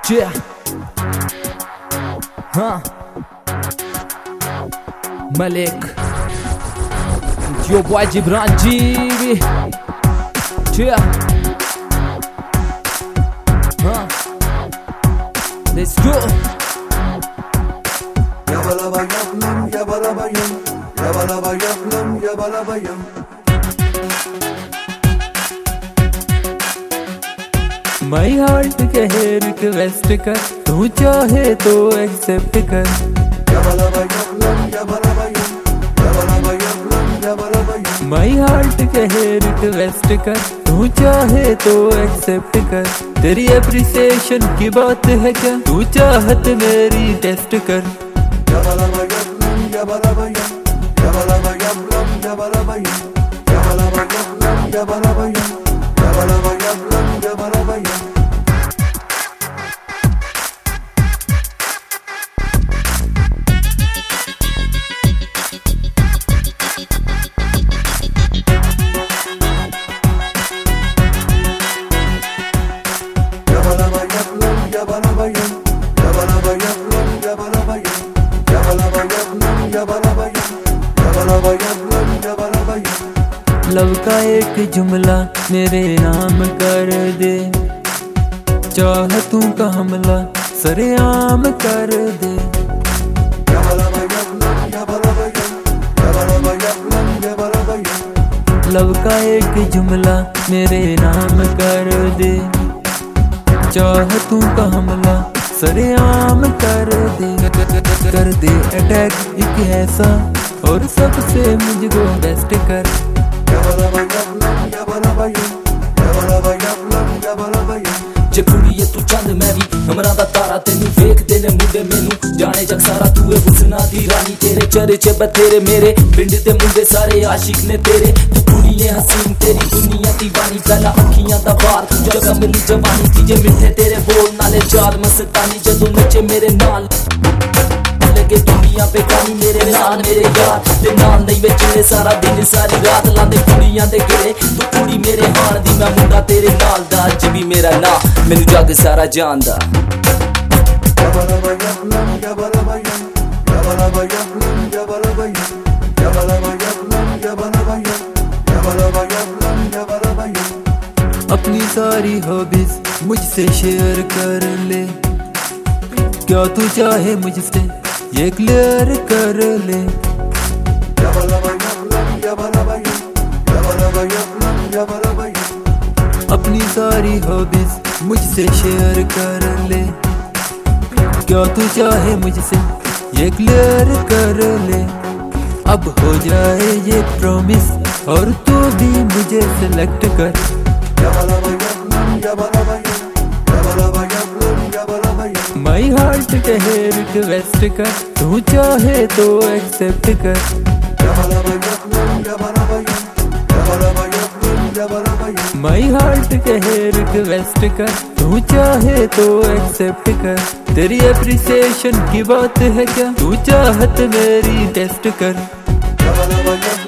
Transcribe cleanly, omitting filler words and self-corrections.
Yeah. Huh. Malik. Your boy Gibran G. Yeah. Huh. Let's go. Yabalabayam, yabalabayam, yabalabayam, yabalabayam. My heart कहे request कर, तू चाहे तो accept कर। My heart कहे रिक्वेस्ट कर, तू चाहे तो एक्सेप्ट कर। तेरी अप्रिसिएशन की बात है क्या, तू चाहत मेरी टेस्ट कर। लव का एक जुमला मेरे नाम कर दे, चाहतों का हमला सरेआम कर दे। लव का एक जुमला मेरे नाम कर दे, चाहतों का हमला सरेआम कर दे। कर दे अटैक एक ऐसा, और सबसे मुझको बेस्ट कर। जे कुड़िए तू चंद मैं भी हमरा दा तारा, तेनू वेखदे ने मुंडे मैनू जाने जग सारा। तू है हुस्ना दी रानी, तेरे चर्चे बथेरे, मेरे पिंड दे मुंडे सारे आशिक ने तेरे। तू कुड़िए हसीन तेरी दुनिया दीवानी, पहला अखियां दा बार जगह मिली जवानी। तीजे मिठे तेरे बोल नाले चाल मस्तानी, जदों नचे मेरे नाल लगे दुनिया पे कहानी। मेरे नाल मेरे यार ते नाल नहीं विचले सारा दिन सारी रात लांदे कुड़ियां दे गिले। तू कुड़ी मेरे हाण दी, मैं मुंडा तेरे नाल दा। अज भी मेरा ना मैनू जग सारा जानदा। अपनी सारी हॉबीज मुझसे शेयर कर ले, क्या तू चाहे मुझसे ये क्लियर कर ले। अपनी सारी हॉबीज मुझसे शेयर कर ले, क्या तू चाहे मुझसे ये क्लियर कर ले। अब हो जाए ये प्रॉमिस, और तू भी मुझे सिलेक्ट कर। माई हार्ट कहे रिक्वेस्ट कर, तू चाहे तो एक्सेप्ट कर। माई हार्ट कहे रिक्वेस्ट कर, तू चाहे तो एक्सेप्ट कर। तेरी अप्रिसिएशन की बात है क्या, तू चाहत मेरी टेस्ट कर।